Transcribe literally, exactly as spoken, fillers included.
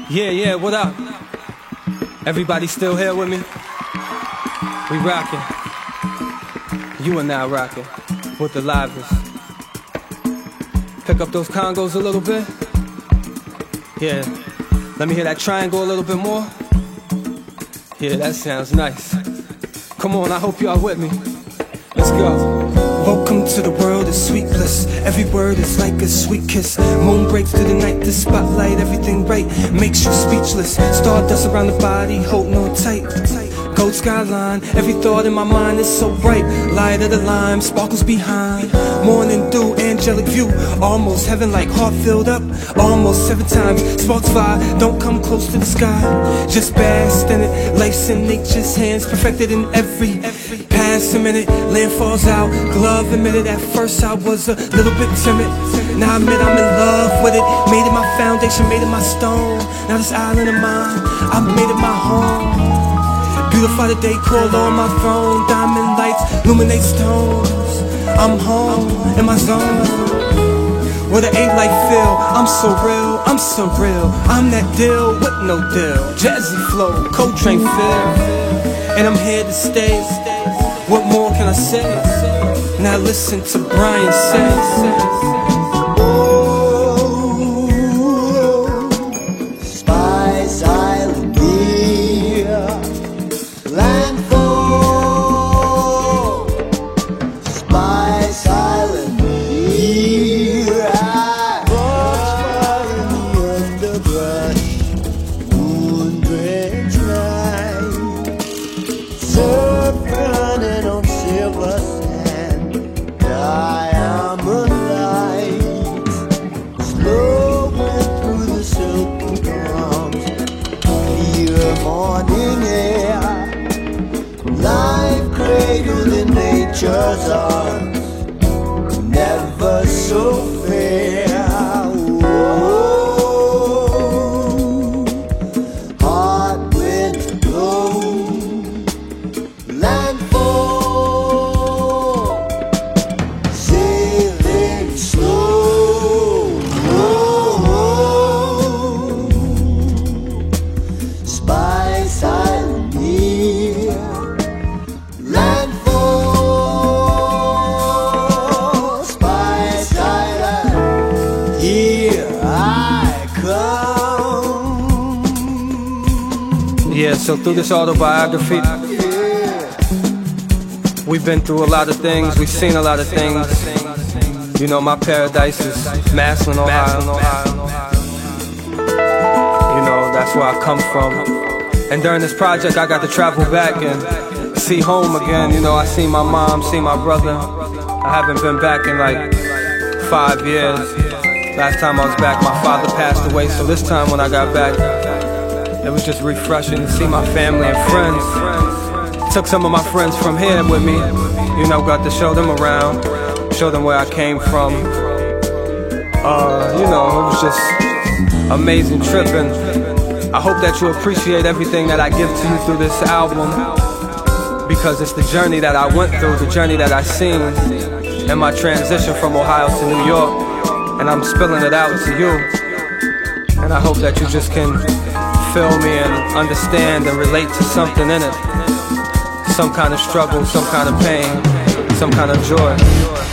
Yeah, yeah, what up? Everybody still here with me? We rockin'. You are now rockin' with the livest. Pick up those congos a little bit. Yeah, let me hear that triangle a little bit more. Yeah, that sounds nice. Come on, I hope y'all with me. Let's go. Welcome to the world of sweet bliss. Every word is like a sweet kiss. Moon breaks through the night, the spotlight, everything right makes you speechless. Stardust around the body, holding on tight. Gold skyline, every thought in my mind is so bright. Light of the lime, sparkles behind. Morning dew, angelic view. Almost heaven like heart filled up. Almost seven times, sparks fly. Don't come close to the sky. Just bask in it. Life's in nature's hands, perfected in every Pass a minute, land falls out. Glove admitted at first I was a little bit timid. Now I admit I'm in love with it. Made it my foundation, made it my stone. Now this island of mine, I made it my home. Beautify the day, call on my throne. Diamond lights, illuminate stones. I'm home, in my zone. What an A-like feel, I'm so real, I'm so real. I'm that deal with no deal. Jazzy flow, Coltrane feel. And I'm here to stay. What more can I say? Now listen to Brian say. Spice Island beer, landfall. Spice Island beer, I in the underbrush, moon drenched night, surf running on silver sand, diamond lights, slowing through the silken palms, clear morning air, life cradled in nature's arms, never so fair. Whoa, hot winds blow, landfall, sailing slow. Whoa, Spice Island near, landfall, Spice Island, here I come. Yeah, so through this autobiography, we've been through a lot of things, we've seen a lot of things. You know, my paradise is Massillon, Ohio. You know, that's where I come from. And during this project, I got to travel back and see home again. You know, I seen my mom, seen my brother. I haven't been back in like five years. Last time I was back, my father passed away. So this time when I got back, it was just refreshing to see my family and friends. Took some of my friends from here with me. You know, got to show them around, show them where I came from. Uh, you know, it was just amazing trip, and I hope that you appreciate everything that I give to you through this album, because it's the journey that I went through, the journey that I seen, and my transition from Ohio to New York, and I'm spilling it out to you. And I hope that you just can feel me and understand and relate to something in it. Some kind of struggle, some kind of pain, some kind of joy.